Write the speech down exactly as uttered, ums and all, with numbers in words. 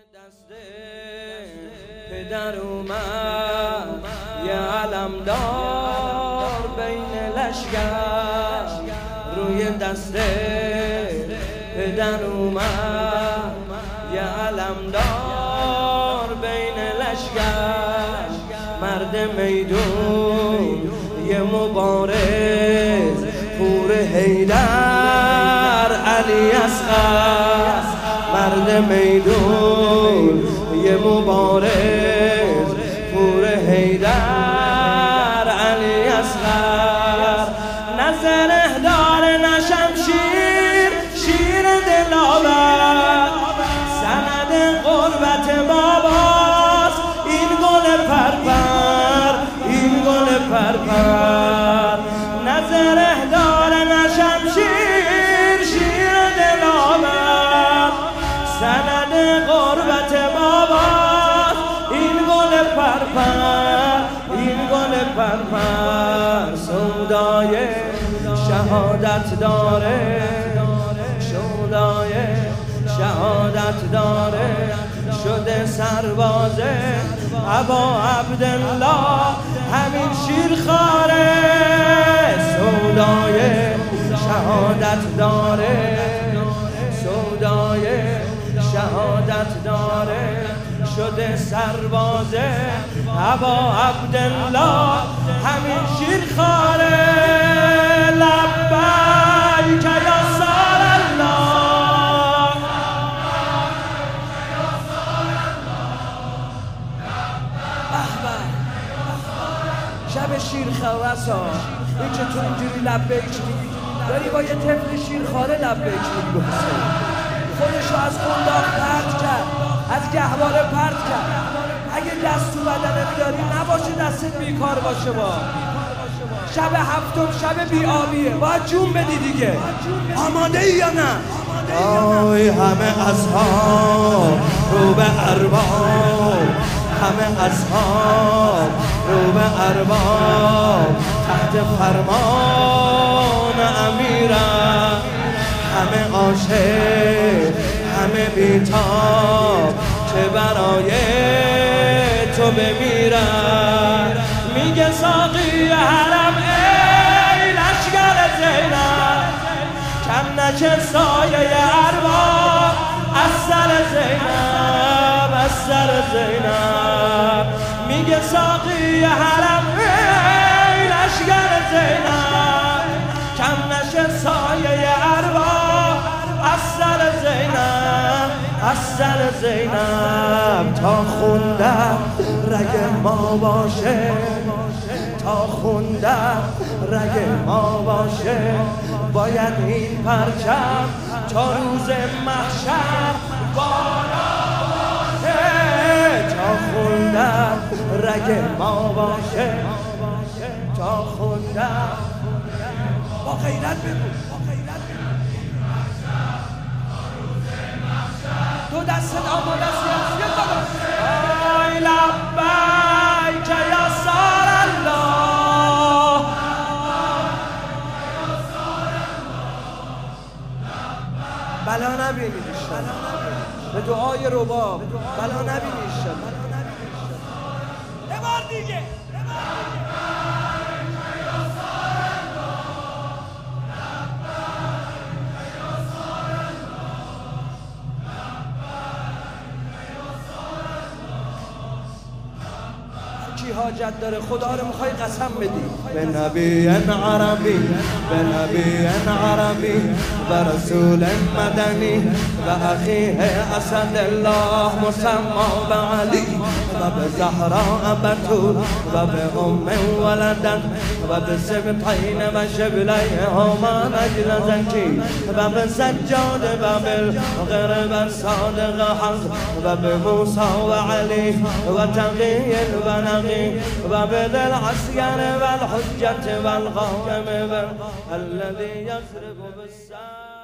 دست پدر اومد یه علمدار بین لشکر، روی دست پدر اومد یه علمدار بین لشکر، مرد میدون یه مبارز پور حیدر علی اصغر، مرد میدون یه مبارز پور حیدر علی اصغر، نه زره داره نه شمشیر، شیر دلاور سند غربت باباست، این گل پرپر این گل پرپر، نه زره داره نه شمشیر، شیر دلاور سند غربت باباست، این گل پرپر این گل پرپر، سودای شهادت داره سودای شهادت داره، شده سربازه ابا عبدالله همین شیرخواره، سودای شهادت داره سودای شهادت داره، شده سربازه ابا عبدالله همین شیرخواره، لبیک یا رسول الله، شب شیرخواره سا این که تو اینجوری لبیک میگی، داری با یه طفل شیرخواره لبیک میگی، خودشو از قنداق پرت کرد، از گهواره پرت کرد، اگه دست تو بدنت داری نباشه دستت بیکار باشه، با شب هفتم شب بی‌آبیه، باید جون بدی دیگه، آماده ای یا نه؟ آی همه اصحاب رو به ارباب، همه اصحاب رو به ارباب، تحت فرمان امیرم، همه عاشق همه بیتاب که برای تو بمیرم، میگه ساقی حرم ای لشکر زینب، کم نشه سایه ارباب از سر زینب از سر زینب، میگه ساقی حرم ای لشکر زینب، کم نشه سایه ارباب از سر زینب از سر زینب، تا خوندم رگ ما باشه تا خوندم رگ ما باشه، باید این پرچم تا روز محشر بالا باشه، تا خوندم رگ ما باشه تا خوندم، با غیرت بگو تو دستت آماده است یه بابا، آی لبیک یا رسول الله، بلا نبینید انشالله، به دعای رباب بلا نبینید انشالله، یه بار دیگه حاجت داره خدا رو میخوای قسم بدی، به نبی عربی به نبی عربی و رسول مدنی و اخیه اسد الله مسما به علی و به زهراء بتول و به ام ولدن و به سبطین و شبلیه هما نجل زکی و به سجاد و بالغر و صادق حق و به موسی و علی و تقی و نقی و به ذی العسکر و الحجة و القائم الذي يضرب بالساعة.